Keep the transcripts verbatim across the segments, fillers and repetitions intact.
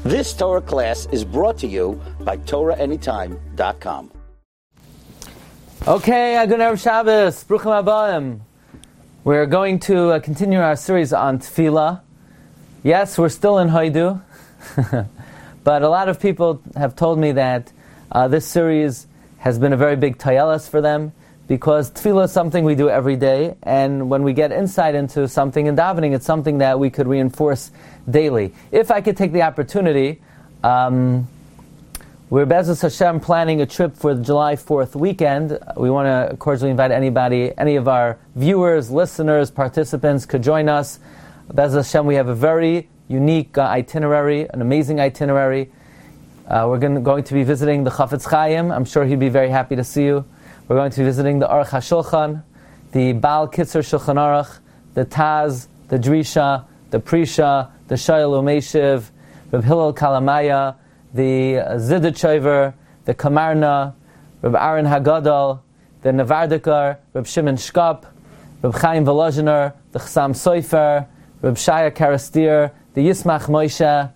This Torah class is brought to you by Torah Anytime dot com. Okay, Agun Erev Shabbos, Bruchim Habayim. We're going to uh, continue our series on Tefillah. Yes, we're still in Haidu, but a lot of people have told me that uh, this series has been a very big tayelas for them, because Tefillah is something we do every day, and when we get insight into something in davening, it's something that we could reinforce daily. If I could take the opportunity, um, we're Be'ezus Hashem planning a trip for the July fourth weekend. We want to cordially invite anybody, any of our viewers, listeners, participants could join us. Be'ezus Hashem, we have a very unique uh, itinerary, an amazing itinerary. Uh, we're going, going to be visiting the Chafetz Chaim. I'm sure he'd be very happy to see you. We're going to be visiting the Aruch HaShulchan, the Baal Kitzur Shulchan Aruch, the Taz, the Drisha, the Prisha, the Shayil Umeshiv, Reb Hillel Kalamaya, the Zidichover, the Kamarna, Reb Aaron Hagadol, the Nevardikar, Reb Shimon Shkop, Reb Chaim Volozhiner, the Chassam Sofer, Reb Shaya Karastir, the Yismach Moshe,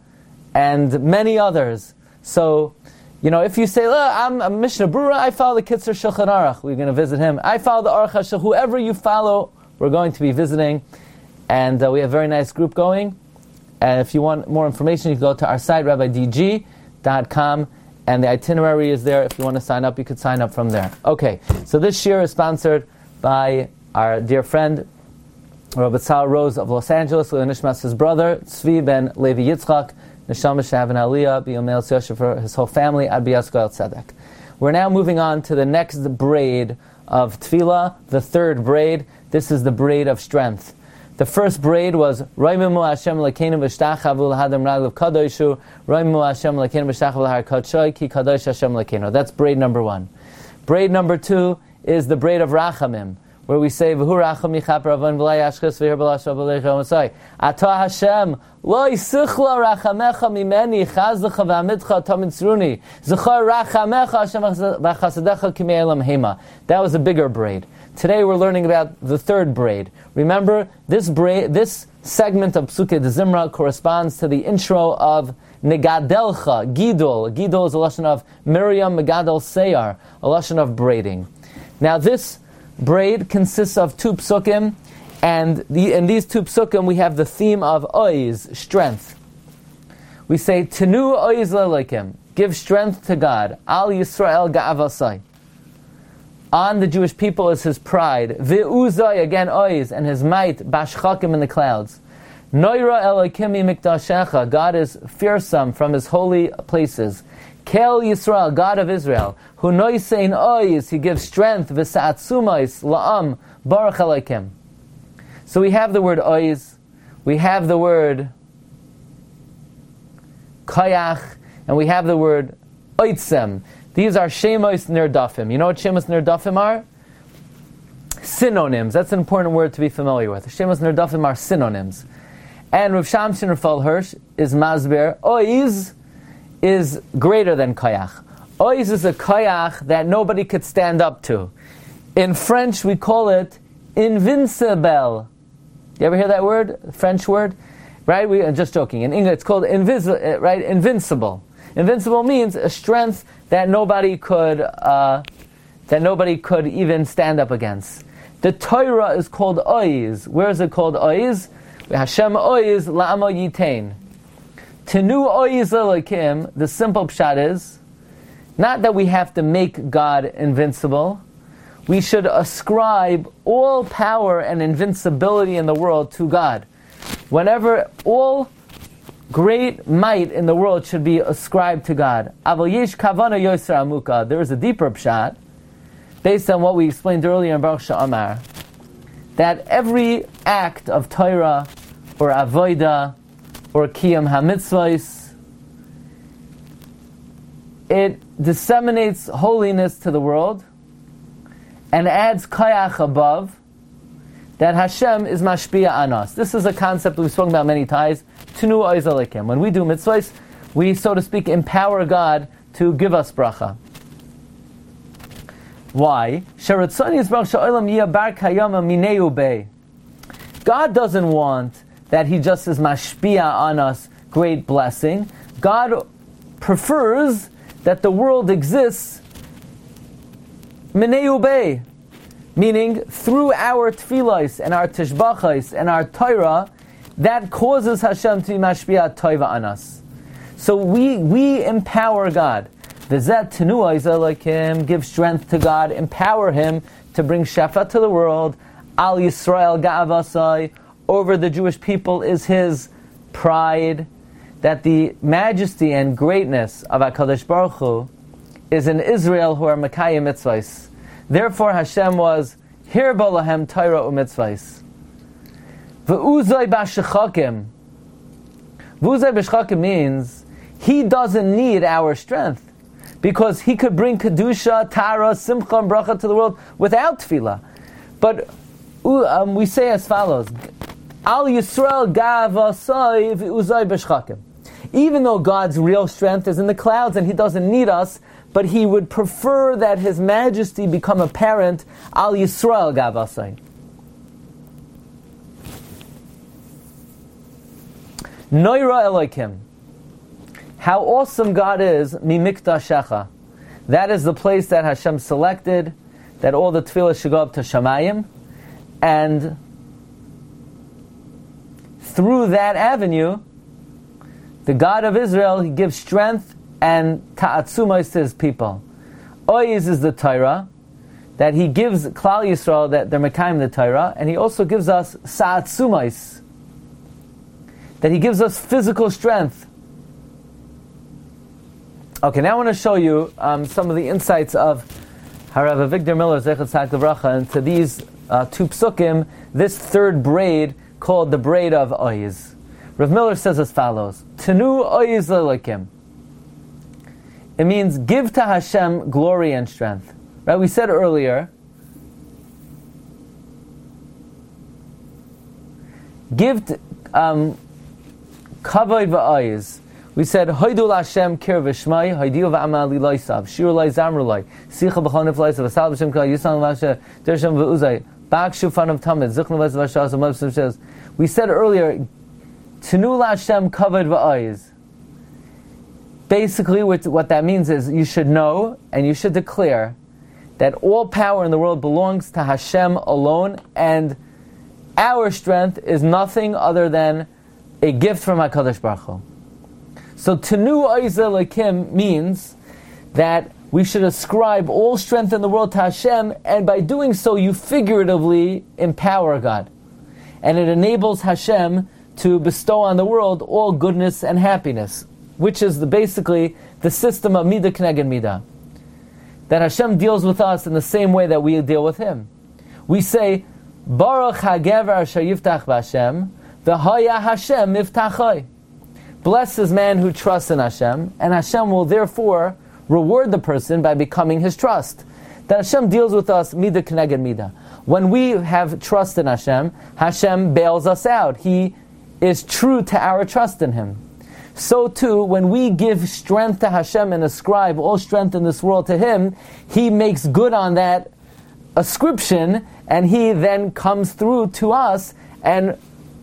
and many others. So, you know, if you say, look, I'm a Mishnah Brura, I follow the Kitzur Shulchan Aruch, we're going to visit him. I follow the Aruch HaShulchan, whoever you follow, we're going to be visiting. And uh, we have a very nice group going. And if you want more information, you can go to our site, rabbi d g dot com, and the itinerary is there. If you want to sign up, you could sign up from there. Okay, so this year is sponsored by our dear friend, Rabbi Tzal Rose of Los Angeles, with Nishmas, his brother, Tzvi ben Levi Yitzchak, Neshama Shav and Aliyah, B'Yomel Tzosha, for his whole family, Ad B'Yasko El Tzedek. We're now moving on to the next braid of Tefillah, the third braid. This is the braid of strength. The first braid was Roimimu Hashem Lekeinu V'Shtachavu L'Hadam Raglav Kadoshu, Roimimu Hashem Lekeinu V'Shtachavu L'Har Kodshoi Ki Kadosh Hashem Lekeinu. That's braid number one. Braid number two is the braid of Rachamim, where we say V'hu Racham Yichap Ravon V'lai Yashchis V'hir B'lashav V'leich V'masai Ata Hashem Lo Yisichla Rachamecha Mimeni Chazlecha V'amidcha Tomitzruni Zechar Rachamecha Hashem V'chasadecha Kimei Elam Hema. That was a bigger braid. Today we're learning about the third braid. Remember, this braid, this segment of Psukei de Zimra corresponds to the intro of Negadelcha, Gidol. Gidol is a lashon of Miriam Megadol Seyar, a lashon of braiding. Now this braid consists of two psukim, and the, in these two psukim we have the theme of oiz, strength. We say, Tenu oiz le'Elokim, give strength to God, Al Yisrael ga'avasai. On the Jewish people is his pride. Ve'uzai, again oiz, and his might, bashchakim in the clouds. Noira Elokimi mikdashecha, God is fearsome from his holy places. Kel Yisrael, God of Israel, hu noisein oiz, he gives strength, v'sa'atzumais, la'am, baruch Elokim. So we have the word oiz, we have the word koyach, and we have the word oitzem. These are shemos nirdafim. You know what shemos nirdafim are? Synonyms. That's an important word to be familiar with. Shemos nirdafim are synonyms. And Rav Shamshin Rafal Hirsch is masber. Oiz is greater than koyach. Oiz is a koyach that nobody could stand up to. In French, we call it invincible. You ever hear that word? French word? Right? We, I'm just joking. In English, it's called invis- right? invincible. Invincible means a strength that nobody could, uh, that nobody could even stand up against. The Torah is called oiz. Where is it called oiz? Hashem oiz la'amo yitain. Tenu oiz Elokim. The simple pshat is not that we have to make God invincible. We should ascribe all power and invincibility in the world to God. Whenever all great might in the world should be ascribed to God. Aval yesh kavana yoser amuka. There is a deeper pshat, based on what we explained earlier in Baruch Sha'amar, that every act of Torah, or avoida, or kiyam hamitzvos, it disseminates holiness to the world, and adds kayach above, that Hashem is mashpia on us. This is a concept we've spoken about many times. Tenu oiz Elokim. When we do mitzvahs, we, so to speak, empower God to give us bracha. Why? God doesn't want that He just is mashpia on us great blessing, God prefers that the world exists minei ubei, meaning through our tefillos and our tishbachos and our Torah, that causes Hashem to be mashpia toiva on us. So we we empower God. V'zet tenua izalakim, give strength to God, empower Him to bring shefa to the world. Al Yisrael ga'avasai, over the Jewish people is His pride. That the majesty and greatness of HaKadosh Baruch Hu is in Israel who are Mekayim mitzvahs. Therefore Hashem was Hirba lahem Torah u'mitzvahs. V'uzay b'shechakim. V'uzay b'shechakim means He doesn't need our strength, because He could bring Kedusha, Tara, Simcha, and Bracha to the world without tefillah. But um, we say as follows: Al Yisrael ga'avasai v'uzay b'shechakim. Even though God's real strength is in the clouds and He doesn't need us, but He would prefer that His majesty become apparent. Al Yisrael gavasai. Noira Elokim. How awesome God is, mimikdashecha. That is the place that Hashem selected, that all the tefillah should go up to Shamayim, and through that avenue, the God of Israel, He gives strength and ta'atzumos to His people. Oiz is the Torah, that He gives Klal Yisrael, that they're Mekayim the Torah, and He also gives us sa'atzumos, that He gives us physical strength. Okay, now I want to show you um, some of the insights of Harav Victor Miller, Zechat Tzaddik Livracha, into these uh, two psukim, this third braid called the braid of Oiz. Rav Miller says as follows: Tenu oiz lelokim. It means give to Hashem glory and strength. Right? We said earlier, give t- um, kavod va'oiz. We said hoidu Hashem kir v'shmai, hoidu v'amal liloisav, shir lai zamru lai, sicha b'chonif loisav, asal b'shem kal yisang v'asher, dershem v'uzay, bak shufan of tamid, zichnu v'az v'ashaz, v'mavsim shez. We said earlier, Tenu Hashem kavod va'oiz. Basically, what that means is you should know and you should declare that all power in the world belongs to Hashem alone, and our strength is nothing other than a gift from HaKadosh Baruch Hu. So Tenu oiz lelokim means that we should ascribe all strength in the world to Hashem, and by doing so you figuratively empower God. And it enables Hashem to bestow on the world all goodness and happiness, which is the, basically the system of midah k'neged midah. That Hashem deals with us in the same way that we deal with Him. We say, Baruch hagever asher yiftach b'Hashem, v'haya Hashem miftachai. Blessed is man who trusts in Hashem, and Hashem will therefore reward the person by becoming his trust. That Hashem deals with us midah k'neged midah. When we have trust in Hashem, Hashem bails us out. He is true to our trust in Him. So too, when we give strength to Hashem and ascribe all strength in this world to Him, He makes good on that ascription, and He then comes through to us and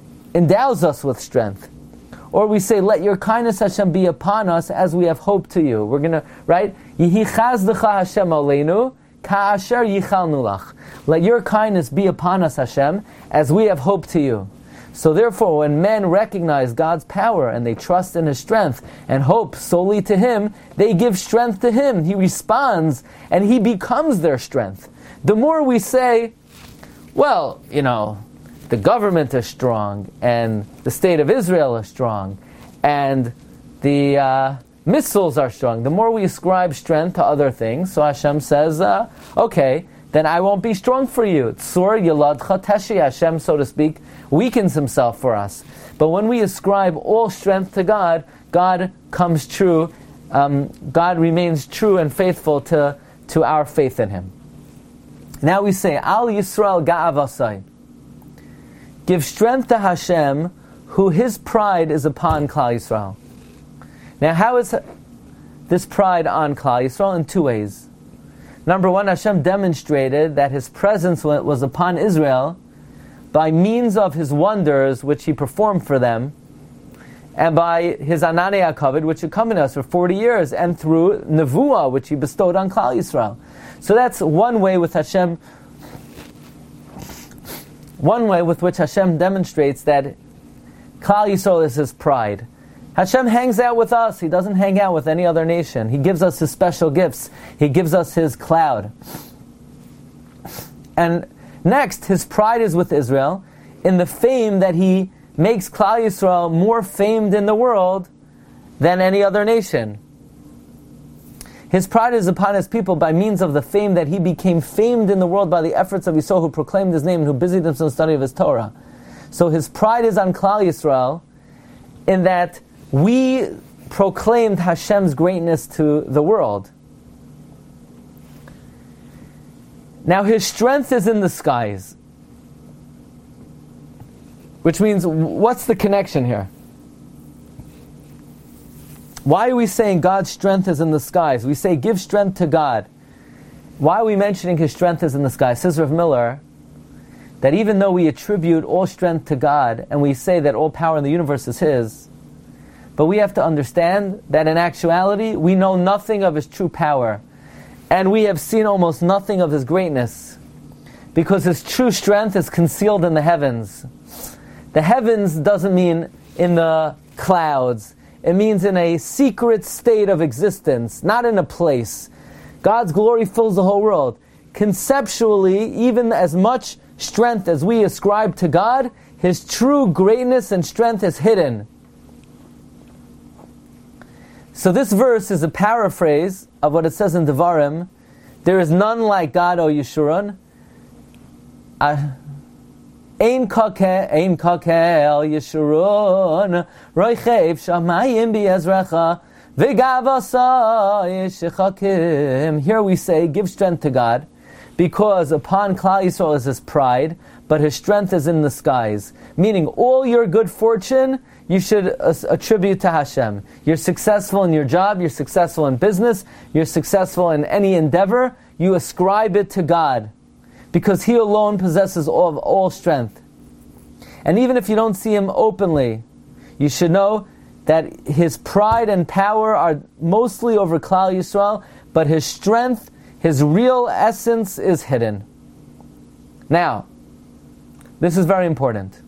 endows us with strength. Or we say, let your kindness, Hashem, be upon us as we have hope to you. We're going to, right? Yihi chazdecha Hashem aleinu, ka'asher yichalnu lach. Let your kindness be upon us, Hashem, as we have hope to you. So therefore, when men recognize God's power and they trust in His strength and hope solely to Him, they give strength to Him. He responds and He becomes their strength. The more we say, well, you know, the government is strong and the state of Israel is strong and the uh, missiles are strong, the more we ascribe strength to other things, so Hashem says, uh, okay, then I won't be strong for you. Tzur Yeladcha Teshi, Hashem, so to speak, weakens Himself for us. But when we ascribe all strength to God, God comes true, um, God remains true and faithful to, to our faith in Him. Now we say, Al Yisrael Ga'avasai. Give strength to Hashem, who His pride is upon Klal Yisrael. Now how is this pride on Klal Yisrael? In two ways. Number one, Hashem demonstrated that His presence was upon Israel by means of His wonders which He performed for them, and by his Ananei HaKavod, which accompanied us for forty years, and through Nevuah, which he bestowed on Klal Yisrael. So that's one way with Hashem, one way with which Hashem demonstrates that Klal Yisrael is his pride. Hashem hangs out with us. He doesn't hang out with any other nation. He gives us his special gifts. He gives us his cloud. And next, his pride is with Israel in the fame that he makes Klal Yisrael more famed in the world than any other nation. His pride is upon his people by means of the fame that he became famed in the world by the efforts of Yisrael who proclaimed his name and who busied themselves in the study of his Torah. So his pride is on Klal Yisrael in that we proclaimed Hashem's greatness to the world. Now his strength is in the skies. Which means, what's the connection here? Why are we saying God's strength is in the skies? We say, give strength to God. Why are we mentioning his strength is in the skies? Says Rav Miller, that even though we attribute all strength to God, and we say that all power in the universe is his, but we have to understand that in actuality, we know nothing of his true power. And we have seen almost nothing of his greatness. Because his true strength is concealed in the heavens. The heavens doesn't mean in the clouds. It means in a secret state of existence, not in a place. God's glory fills the whole world. Conceptually, even as much strength as we ascribe to God, his true greatness and strength is hidden. So this verse is a paraphrase of what it says in Devarim. There is none like God, O Yeshurun. Ein kakeh, ein kakeh el Yeshurun. Roichev shamayim bi'ezrecha. V'gavasa yishechakim. Here we say, give strength to God, because upon Klal Yisrael is his pride, but his strength is in the skies. Meaning, all your good fortune you should attribute to Hashem. You're successful in your job, you're successful in business, you're successful in any endeavor, you ascribe it to God. Because he alone possesses all, of all strength. And even if you don't see him openly, you should know that his pride and power are mostly over Klal Yisrael, but his strength, his real essence is hidden. Now, this is very important.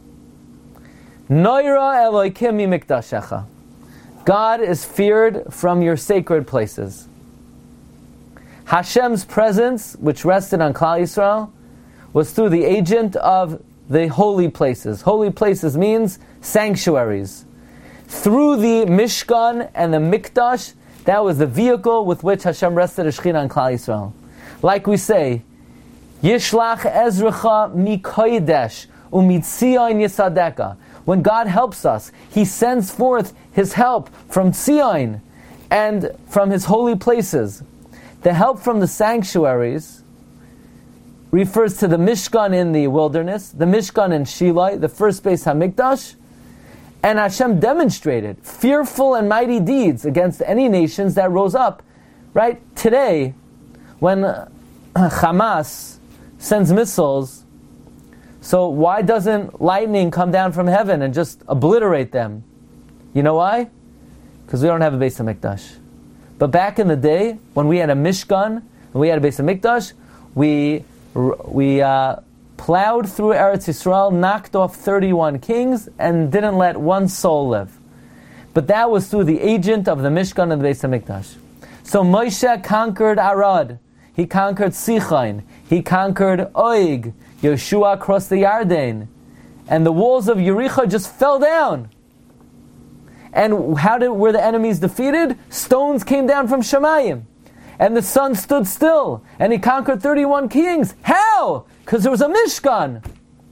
Noira Elokim mikdashecha. God is feared from your sacred places. Hashem's presence, which rested on Klal Yisrael, was through the agent of the holy places. Holy places means sanctuaries. Through the Mishkan and the Mikdash, that was the vehicle with which Hashem rested a Shekhinah on Klal Yisrael. Like we say, Yishlach Ezracha mikodesh umitzion yisadeka. When God helps us, he sends forth his help from Tzion and from his holy places. The help from the sanctuaries refers to the Mishkan in the wilderness, the Mishkan in Shiloh, the first Beis HaMikdash, and Hashem demonstrated fearful and mighty deeds against any nations that rose up. Right? Today, when Hamas sends missiles, so why doesn't lightning come down from heaven and just obliterate them? You know why? Because we don't have a Beis HaMikdash. But back in the day, when we had a Mishkan, and we had a Beis HaMikdash, we we uh, plowed through Eretz Yisrael, knocked off thirty-one kings, and didn't let one soul live. But that was through the agent of the Mishkan and the Beis HaMikdash. So Moshe conquered Arad. He conquered Sichain. He conquered Oig. Yeshua crossed the Yarden. And the walls of Yericho just fell down. And how did were the enemies defeated? Stones came down from Shemayim. And the sun stood still. And he conquered thirty-one kings. How? Because there was a Mishkan.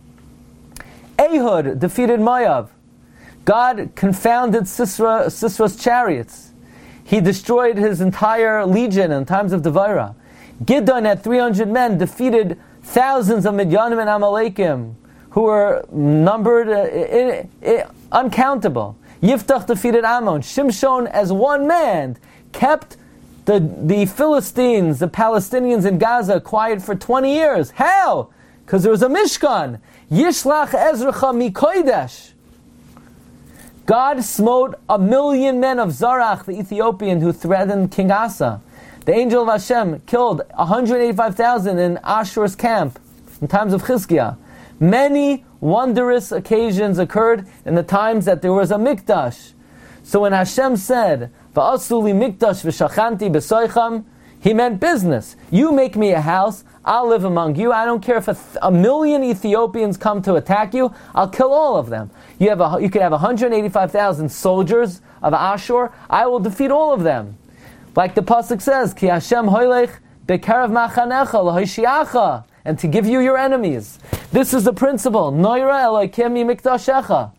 Ehud defeated Moav. God confounded Sisera, Sisera's chariots. He destroyed his entire legion in times of Devaira. Gideon had three hundred men, defeated thousands of Midyanim and Amalekim, who were numbered uh, in, in, uncountable. Yiftach defeated Ammon. Shimshon, as one man, kept the, the Philistines, the Palestinians in Gaza, quiet for twenty years. How? Because there was a Mishkan. Yishlach Ezracha mikodesh. God smote a million men of Zarach, the Ethiopian, who threatened King Asa. The angel of Hashem killed one hundred eighty-five thousand in Ashur's camp in times of Chizkiah. Many wondrous occasions occurred in the times that there was a mikdash. So when Hashem said, "Va'asu li mikdash v'shachanti b'soicham," He meant business. You make me a house, I'll live among you. I don't care if a, th- a million Ethiopians come to attack you, I'll kill all of them. You have a, you could have one hundred eighty-five thousand soldiers of Ashur, I will defeat all of them. Like the pasuk says, Ki Hashem hoylech bekarav machanecha l'hoishiacha, and to give you your enemies. This is the principle. Noira Elokim mikdashecha.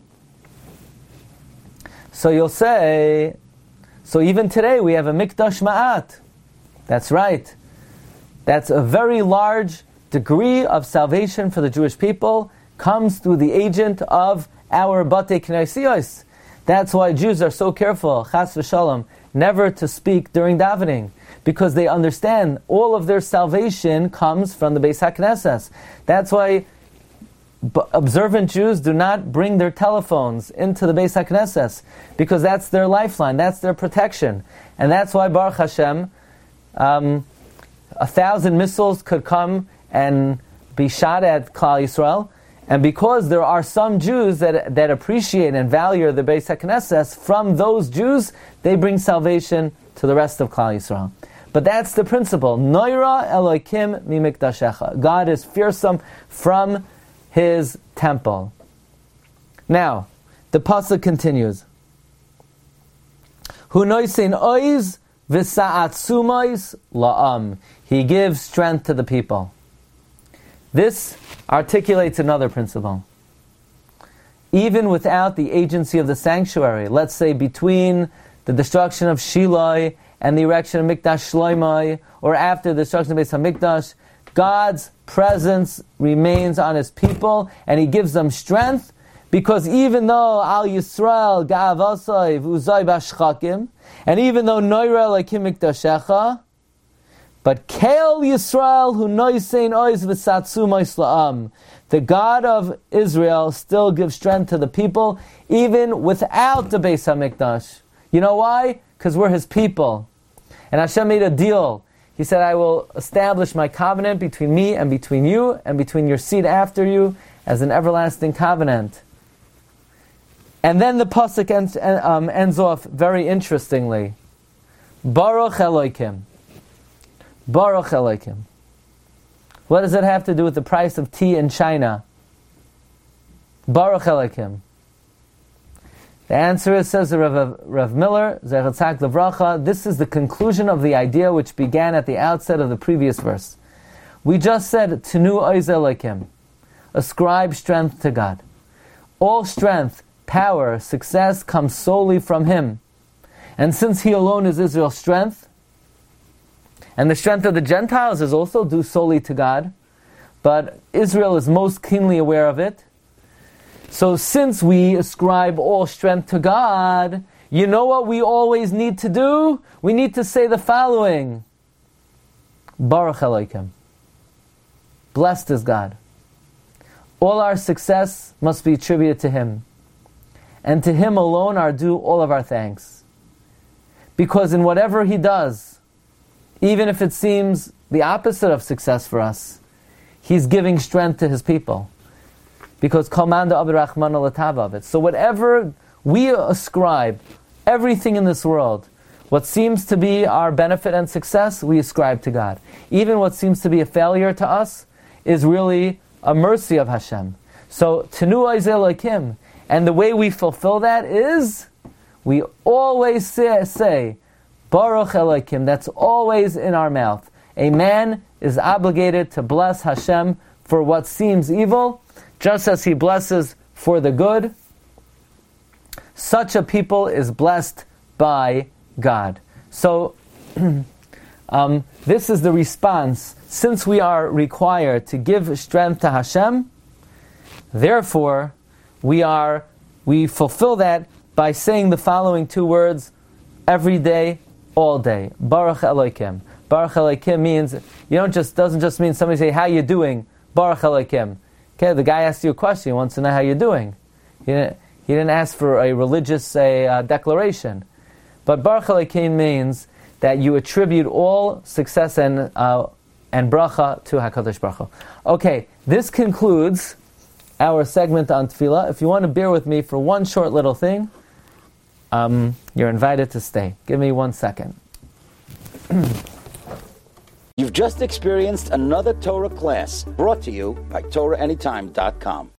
So you'll say, so even today we have a mikdash ma'at. That's right. That's a very large degree of salvation for the Jewish people, comes through the agent of our Batei Knesiyos. That's why Jews are so careful, chas v'shalom, never to speak during davening, because they understand all of their salvation comes from the Beis HaKnesses. That's why b- observant Jews do not bring their telephones into the Beis HaKnesses, because that's their lifeline, that's their protection. And that's why, Baruch Hashem, um, a thousand missiles could come and be shot at Klal Yisrael, and because there are some Jews that that appreciate and value the Beis HaKnesses, from those Jews, they bring salvation to the rest of Klal Yisrael. But that's the principle. Noira Elokim mimikdashecha. God is fearsome from His temple. Now, the pasuk continues. Hu noisein oiz v'sa'atzumais la'am. He gives strength to the people. This articulates another principle. Even without the agency of the sanctuary, let's say between the destruction of Shiloh and the erection of Mikdash Shloimeh, or after the destruction of Beis HaMikdash, God's presence remains on His people, and He gives them strength, because even though Al Yisrael Ga'avasai V'uzai Bashchakim, and even though Noira Elokim Mikdashecha, but Keil Yisrael hu noisein oiz v'satzumais la'am, the God of Israel still gives strength to the people, even without the Beis HaMikdash. You know why? Because we're His people. And Hashem made a deal. He said, I will establish my covenant between me and between you, and between your seed after you, as an everlasting covenant. And then the pasuk ends, um, ends off very interestingly. Baruch Elokim. Baruch Elokim. What does it have to do with the price of tea in China? Baruch Elokim. The answer is, says Rav, Rav Miller, Zecher Tzak Levracha, this is the conclusion of the idea which began at the outset of the previous verse. We just said, Tenu Oiz Elokim. Ascribe strength to God. All strength, power, success comes solely from Him. And since He alone is Israel's strength, and the strength of the Gentiles is also due solely to God, but Israel is most keenly aware of it. So since we ascribe all strength to God, you know what we always need to do? We need to say the following. Baruch Elokim. Blessed is God. All our success must be attributed to Him. And to Him alone are due all of our thanks. Because in whatever He does, even if it seems the opposite of success for us, He's giving strength to His people. Because Kol Manda Abirachman Alatavav. So whatever we ascribe, everything in this world, what seems to be our benefit and success, we ascribe to God. Even what seems to be a failure to us is really a mercy of Hashem. So, Tenu Oiz Elokim. And the way we fulfill that is, we always say, say Baruch Elokim. That's always in our mouth. A man is obligated to bless Hashem for what seems evil, just as he blesses for the good. Such a people is blessed by God. So, um, this is the response. Since we are required to give strength to Hashem, therefore, we are we fulfill that by saying the following two words every day, all day. Baruch Elokim. Baruch Elokim means, you don't just doesn't just mean somebody say, how you doing? Baruch Elokim. Okay, the guy asks you a question, he wants to know how you're doing. He, he He didn't ask for a religious say, uh, declaration. But Baruch Elokeinu means that you attribute all success and uh, and bracha to HaKadosh Baruch Hu. Okay, this concludes our segment on Tefillah. If you want to bear with me for one short little thing, um, you're invited to stay. Give me one second. You've just experienced another Torah class brought to you by Torah Anytime dot com.